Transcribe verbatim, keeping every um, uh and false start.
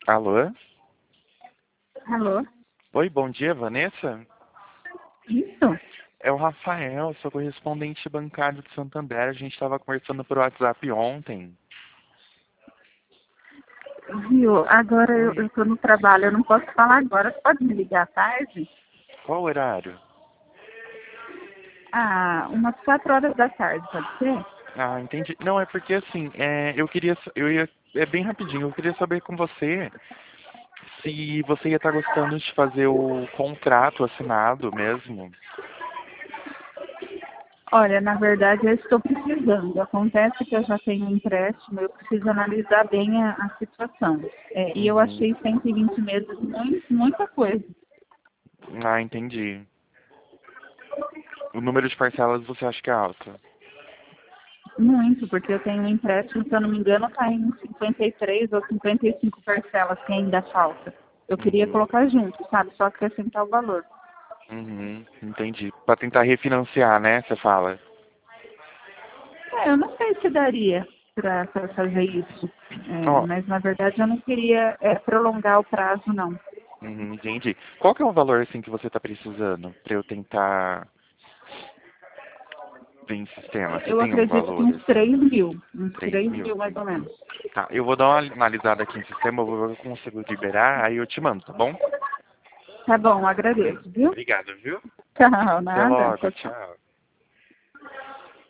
Alô? Alô? Oi, bom dia, Vanessa? Isso? É o Rafael, sou correspondente bancário de Santander. A gente estava conversando por WhatsApp ontem. Viu? Agora eu, Oi. eu tô no trabalho, eu não posso falar agora. Você pode me ligar à tarde? Qual horário? Ah, umas quatro horas da tarde, pode ser? Ah, entendi. Não, é porque assim, é, eu queria, sa- eu ia, é bem rapidinho, eu queria saber com você se você ia estar gostando de fazer o contrato assinado mesmo. Olha, na verdade eu estou precisando. Acontece que eu já tenho um empréstimo, eu preciso analisar bem a, a situação. É, e eu Uhum. achei cento e vinte meses muito, muita coisa. Ah, entendi. O número de parcelas você acha que é alto? Muito, porque eu tenho um empréstimo, se eu não me engano, está em cinquenta e três ou cinquenta e cinco parcelas que ainda falta. Eu queria Uhum. colocar junto, sabe? Só acrescentar o valor. Uhum. Entendi. Para tentar refinanciar, né? Você fala. É, eu não sei se daria para fazer isso, é, Ó, mas na verdade eu não queria é, prolongar o prazo, não. uhum, entendi. Qual que é o valor assim que você está precisando para eu tentar ver em sistema? Você Eu tem um acredito que valor uns assim? três mil, uns Três três mil? mil mais ou menos. Tá, eu vou dar uma analisada aqui em sistema, eu vou ver se eu consigo liberar, aí eu te mando, tá bom? Tá bom, agradeço, viu? Obrigado, viu? Tchau, Até nada. logo, Tchau, tchau. tchau.